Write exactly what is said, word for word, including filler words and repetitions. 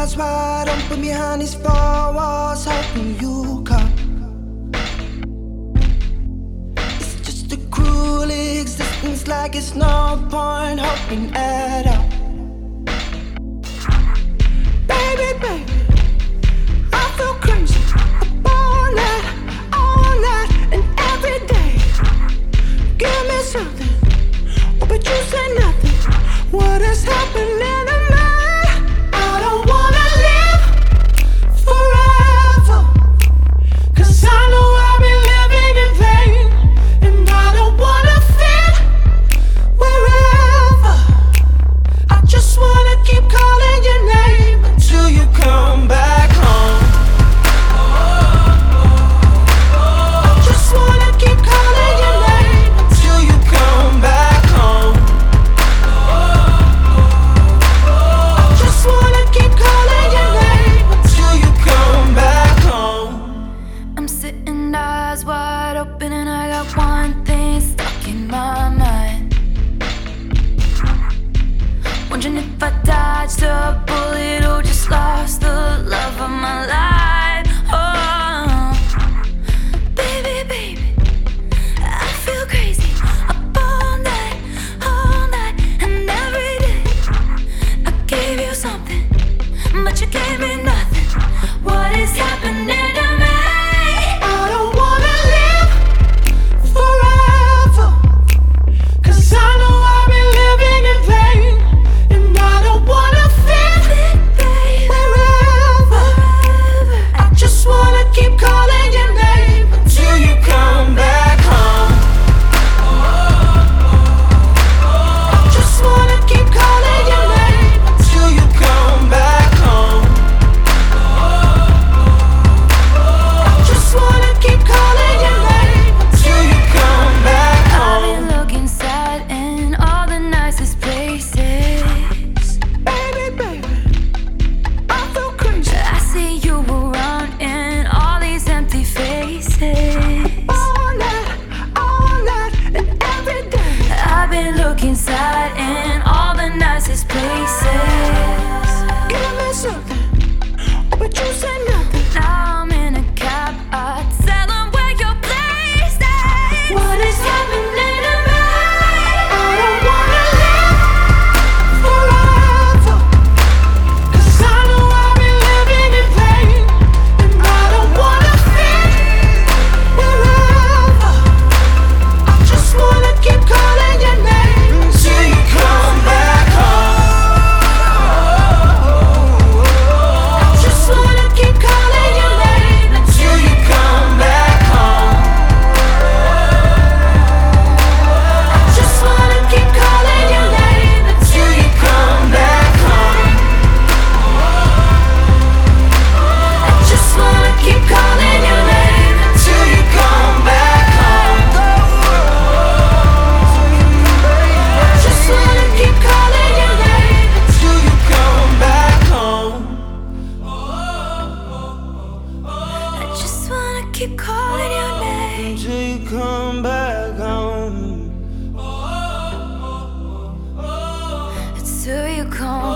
eyes wide open behind these four walls, hoping you come. It's just a cruel existence, like it's no point hoping at all. Baby, baby, I feel crazy up all night, all night, and every day. Give me something, oh, but you say nothing. What is happening to me? I don't wanna live forever, 'cause I know I've been living in vain. And I don't wanna fit wherever. I just wanna keep calling your name until you come back home. I just wanna keep calling your name until you come back home. I just wanna keep calling your name until you come back home. I'm sitting eyes wide open and I got one thing stuck in my mind. Wondering if I dodged a bullet or just lost the love of my life. Oh, baby, baby, I feel crazy up all night, all night, and every day. I gave you something, but you gave me nothing. What is happening to me? I don't wanna live forever, 'cause I know I've been living in vain. And I don't wanna fit wherever. I just wanna keep calling your name until you come back home. I just wanna keep calling your name until you come back home. I just wanna keep calling your name until you come back I've home. been looking sad in all the nicest places. Baby, baby, I feel crazy. I see you around in all these empty faces. All night, all night, and every day. I've been looking sad in all the nicest places. Give me something, oh, but you say nothing. Now I'm in a cab, I tell them where your place is. What is happening to me? I don't wanna live forever, 'cause I know I've been living in vain. And I don't wanna fit wherever. I just wanna keep calling your name until you come back home. I just wanna keep calling your name until you come back home. I just wanna keep calling your name until you come back home. I just wanna keep calling your name until you come back home. I just wanna keep calling your name until you come back home. I just wanna keep calling your name Until you come back home. until you come